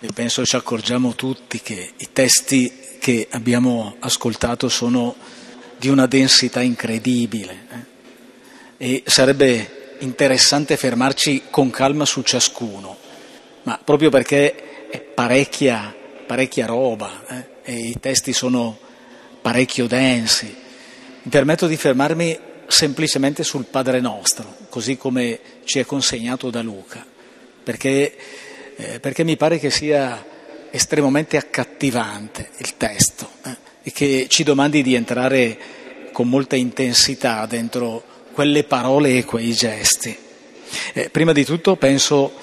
E penso ci accorgiamo tutti che i testi che abbiamo ascoltato sono di una densità incredibile, e sarebbe interessante fermarci con calma su ciascuno, ma proprio perché è parecchia roba, e i testi sono parecchio densi. Mi permetto di fermarmi semplicemente sul Padre Nostro, così come ci è consegnato da Luca, perché mi pare che sia estremamente accattivante il testo, e che ci domandi di entrare con molta intensità dentro quelle parole e quei gesti. Prima di tutto penso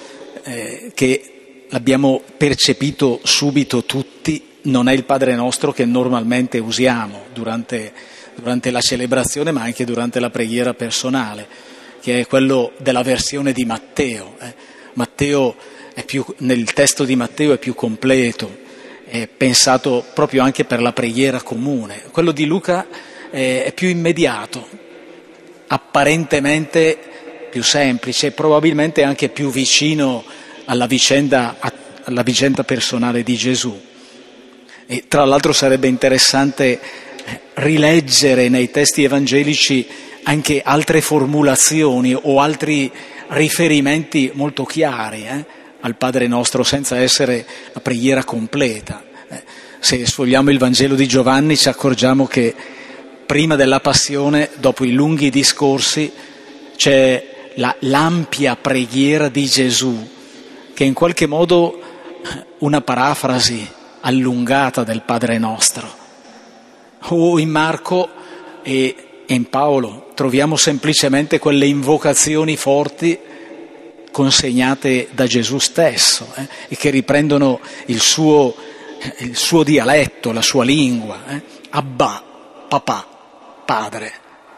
che l'abbiamo percepito subito tutti, non è il Padre Nostro che normalmente usiamo durante la celebrazione, ma anche durante la preghiera personale, che è quello della versione di Matteo. Matteo nel testo di Matteo è più completo, è pensato proprio anche per la preghiera comune. Quello di Luca è più immediato, apparentemente più semplice e probabilmente anche più vicino alla vicenda personale di Gesù. E tra l'altro sarebbe interessante rileggere nei testi evangelici anche altre formulazioni o altri riferimenti molto chiari al Padre Nostro, senza essere la preghiera completa. Se sfogliamo il Vangelo di Giovanni ci accorgiamo che prima della Passione, dopo i lunghi discorsi, c'è l'ampia preghiera di Gesù, che è in qualche modo una parafrasi allungata del Padre Nostro. O in Marco e in Paolo troviamo semplicemente quelle invocazioni forti consegnate da Gesù stesso, e che riprendono il suo dialetto, la sua lingua, Abba, papà, padre.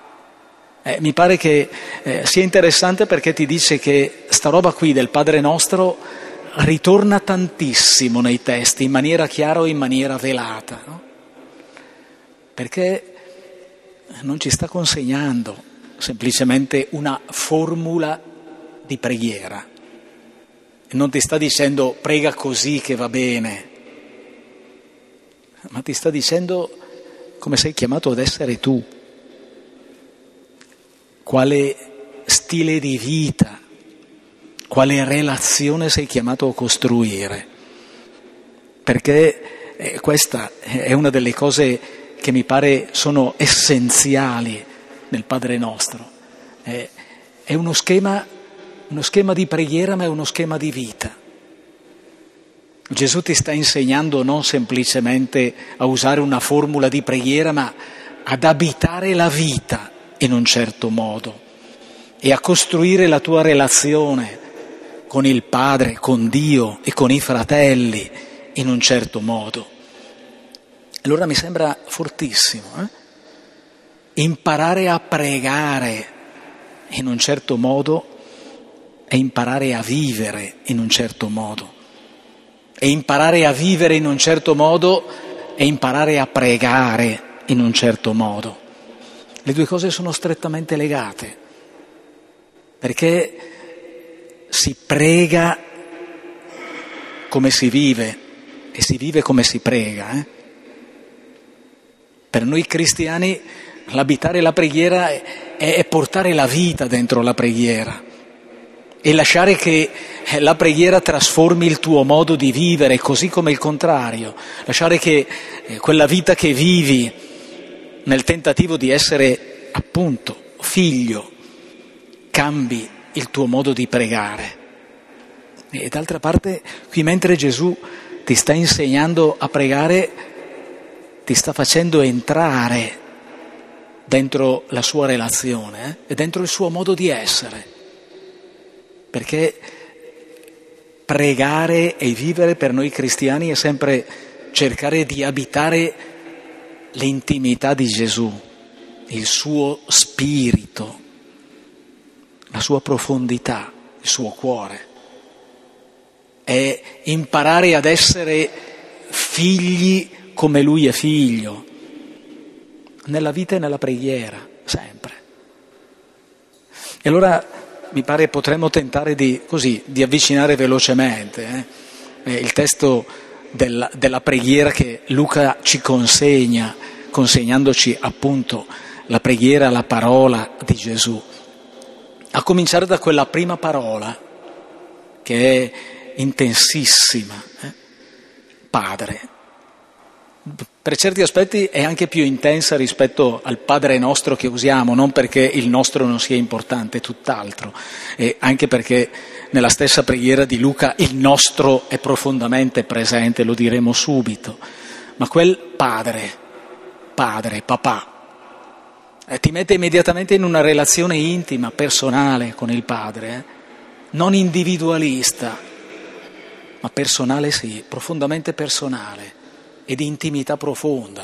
Mi pare che sia interessante perché ti dice che sta roba qui del Padre Nostro ritorna tantissimo nei testi, in maniera chiara o in maniera velata, no? Perché non ci sta consegnando semplicemente una formula di preghiera, non ti sta dicendo prega così che va bene, ma ti sta dicendo come sei chiamato ad essere tu, quale stile di vita, quale relazione sei chiamato a costruire, perché questa è una delle cose che mi pare sono essenziali nel Padre Nostro. È uno schema di preghiera, ma è uno schema di vita. Gesù ti sta insegnando non semplicemente a usare una formula di preghiera, ma ad abitare la vita in un certo modo e a costruire la tua relazione con il Padre, con Dio e con i fratelli in un certo modo. Allora mi sembra fortissimo, imparare a pregare in un certo modo è imparare a vivere in un certo modo, e imparare a vivere in un certo modo è imparare a pregare in un certo modo. Le due cose sono strettamente legate, perché si prega come si vive e si vive come si prega. Per noi cristiani l'abitare la preghiera è portare la vita dentro la preghiera e lasciare che la preghiera trasformi il tuo modo di vivere, così come il contrario, lasciare che quella vita che vivi nel tentativo di essere appunto figlio cambi il tuo modo di pregare. E d'altra parte, qui mentre Gesù ti sta insegnando a pregare, ti sta facendo entrare dentro la sua relazione e dentro il suo modo di essere, perché pregare e vivere per noi cristiani è sempre cercare di abitare l'intimità di Gesù, il suo spirito, la sua profondità, il suo cuore. È imparare ad essere figli come lui è figlio, nella vita e nella preghiera, sempre. E allora mi pare potremmo tentare di avvicinare velocemente il testo della preghiera che Luca ci consegna, consegnandoci appunto la preghiera, la parola di Gesù. A cominciare da quella prima parola, che è intensissima, Padre. Per certi aspetti è anche più intensa rispetto al Padre nostro che usiamo, non perché il nostro non sia importante, tutt'altro, e anche perché nella stessa preghiera di Luca il nostro è profondamente presente, lo diremo subito, ma quel padre, papà, ti mette immediatamente in una relazione intima, personale con il Padre, non individualista, ma personale sì, profondamente personale e di intimità profonda.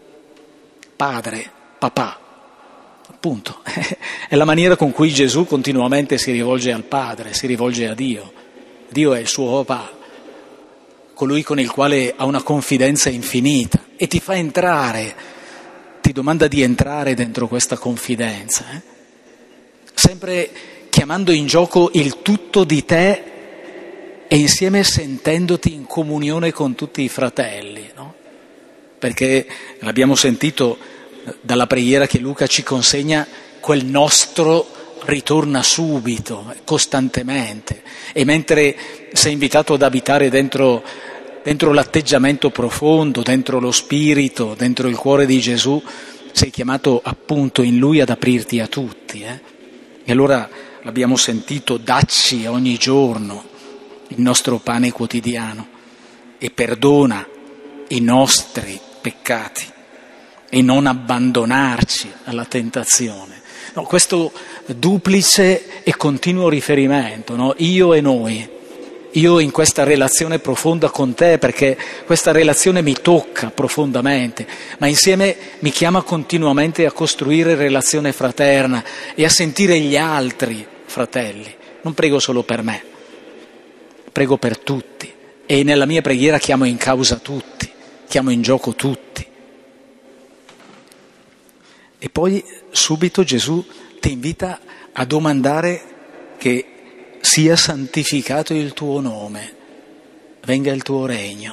Padre, papà, appunto, è la maniera con cui Gesù continuamente si rivolge al Padre, si rivolge a Dio. Dio è il suo papà, colui con il quale ha una confidenza infinita e ti fa entrare, ti domanda di entrare dentro questa confidenza, sempre chiamando in gioco il tutto di te e insieme sentendoti in comunione con tutti i fratelli, no? Perché l'abbiamo sentito dalla preghiera che Luca ci consegna, quel nostro ritorna subito, costantemente, e mentre sei invitato ad abitare dentro l'atteggiamento profondo, dentro lo spirito, dentro il cuore di Gesù, sei chiamato appunto in Lui ad aprirti a tutti. E allora l'abbiamo sentito, dacci ogni giorno il nostro pane quotidiano e perdona i nostri peccati e non abbandonarci alla tentazione. No, questo duplice e continuo riferimento, no? Io e noi. Io in questa relazione profonda con te, perché questa relazione mi tocca profondamente, ma insieme mi chiama continuamente a costruire relazione fraterna e a sentire gli altri fratelli. Non prego solo per me, prego per tutti e nella mia preghiera chiamo in causa tutti, chiamo in gioco tutti. E poi subito Gesù ti invita a domandare che sia santificato il tuo nome, venga il tuo regno,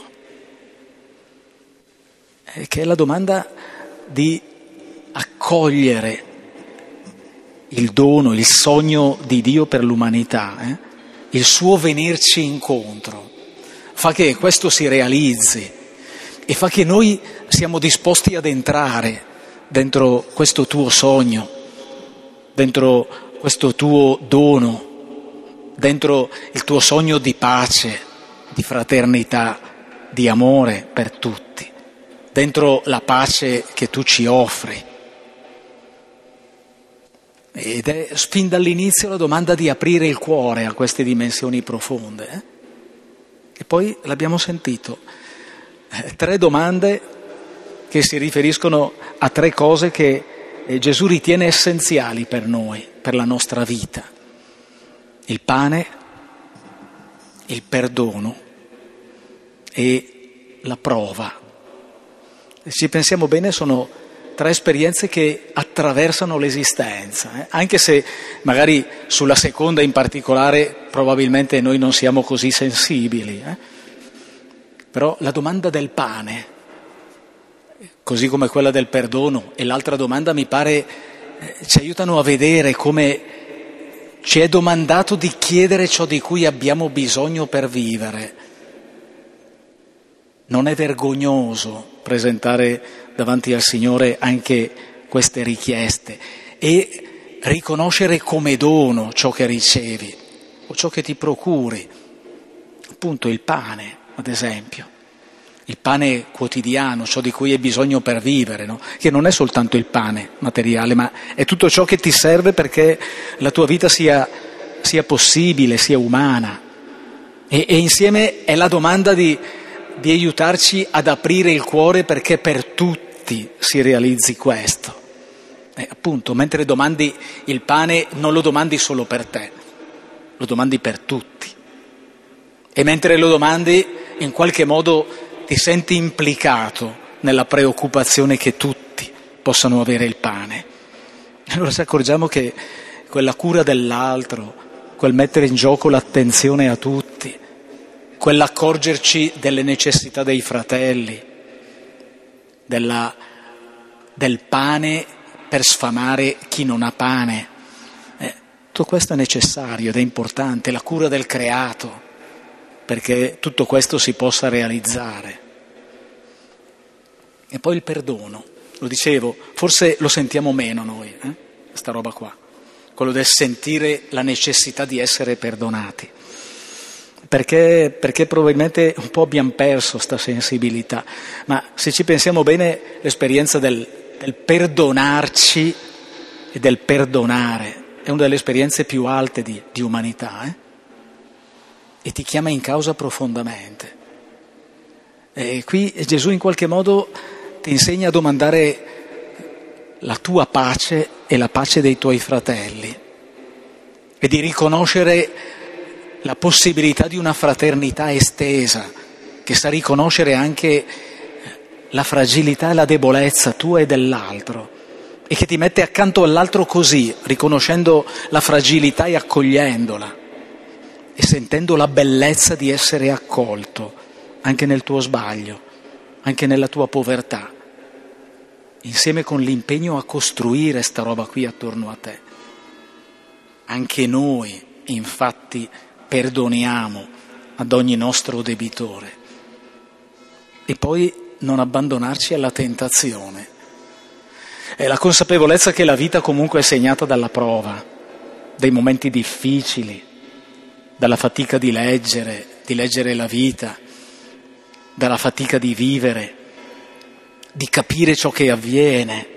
che è la domanda di accogliere il dono, il sogno di Dio per l'umanità, il suo venirci incontro, fa che questo si realizzi e fa che noi siamo disposti ad entrare dentro questo tuo sogno, dentro questo tuo dono, dentro il tuo sogno di pace, di fraternità, di amore per tutti, dentro la pace che tu ci offri. Ed è fin dall'inizio la domanda di aprire il cuore a queste dimensioni profonde. E poi l'abbiamo sentito, 3 domande che si riferiscono a 3 cose che Gesù ritiene essenziali per noi, per la nostra vita. Il pane, il perdono e la prova. Se ci pensiamo bene sono 3 esperienze che attraversano l'esistenza, anche se magari sulla seconda in particolare probabilmente noi non siamo così sensibili. Però la domanda del pane, così come quella del perdono e l'altra domanda mi pare ci aiutano a vedere come ci è domandato di chiedere ciò di cui abbiamo bisogno per vivere. Non è vergognoso presentare davanti al Signore anche queste richieste e riconoscere come dono ciò che ricevi o ciò che ti procuri. Appunto il pane, ad esempio. Il pane quotidiano, ciò di cui hai bisogno per vivere, no? Che non è soltanto il pane materiale, ma è tutto ciò che ti serve perché la tua vita sia possibile, sia umana. E insieme è la domanda di aiutarci ad aprire il cuore perché per tutti si realizzi questo. Appunto, mentre domandi il pane non lo domandi solo per te, lo domandi per tutti. E mentre lo domandi in qualche modo ti senti implicato nella preoccupazione che tutti possano avere il pane. Allora ci accorgiamo che quella cura dell'altro, quel mettere in gioco l'attenzione a tutti, quell'accorgerci delle necessità dei fratelli, del pane per sfamare chi non ha pane. Tutto questo è necessario ed è importante, la cura del creato, perché tutto questo si possa realizzare. E poi il perdono, lo dicevo, forse lo sentiamo meno noi, questa roba qua, quello del sentire la necessità di essere perdonati, perché probabilmente un po' abbiamo perso sta sensibilità, ma se ci pensiamo bene l'esperienza del perdonarci e del perdonare è una delle esperienze più alte di umanità, e ti chiama in causa profondamente. E qui Gesù in qualche modo ti insegna a domandare la tua pace e la pace dei tuoi fratelli e di riconoscere la possibilità di una fraternità estesa che sa riconoscere anche la fragilità e la debolezza tua e dell'altro e che ti mette accanto all'altro così, riconoscendo la fragilità e accogliendola e sentendo la bellezza di essere accolto anche nel tuo sbaglio, anche nella tua povertà, insieme con l'impegno a costruire sta roba qui attorno a te. Anche noi, infatti, perdoniamo ad ogni nostro debitore. E poi non abbandonarci alla tentazione. È la consapevolezza che la vita comunque è segnata dalla prova, dai momenti difficili, dalla fatica di leggere la vita, dalla fatica di vivere, di capire ciò che avviene,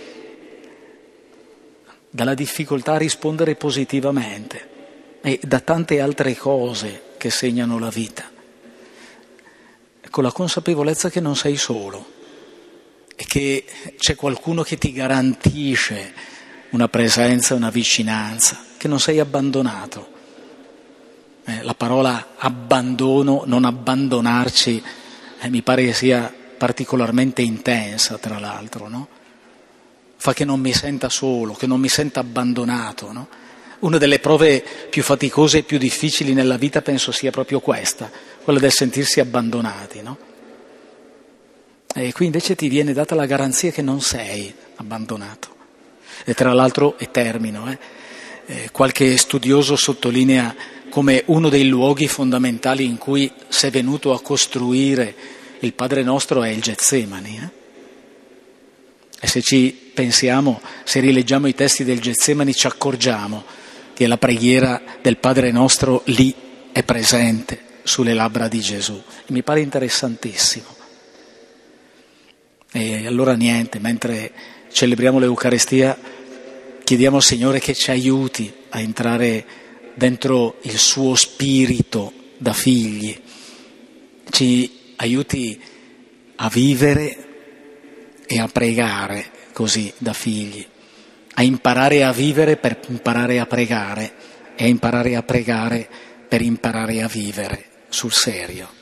dalla difficoltà a rispondere positivamente e da tante altre cose che segnano la vita. Con la consapevolezza che non sei solo e che c'è qualcuno che ti garantisce una presenza, una vicinanza, che non sei abbandonato. La parola abbandono, non abbandonarci, mi pare che sia particolarmente intensa, tra l'altro, no? Fa che non mi senta solo, che non mi senta abbandonato, no? Una delle prove più faticose e più difficili nella vita penso sia proprio questa, quella del sentirsi abbandonati, no? E qui invece ti viene data la garanzia che non sei abbandonato. E tra l'altro, e termino, qualche studioso sottolinea come uno dei luoghi fondamentali in cui si è venuto a costruire il Padre Nostro è il Getsemani. E se ci pensiamo, se rileggiamo i testi del Getsemani, ci accorgiamo che la preghiera del Padre Nostro lì è presente sulle labbra di Gesù. E mi pare interessantissimo. E allora niente, mentre celebriamo l'Eucaristia, chiediamo al Signore che ci aiuti a entrare dentro il suo spirito da figli, ci aiuti a vivere e a pregare così da figli, a imparare a vivere per imparare a pregare e a imparare a pregare per imparare a vivere sul serio.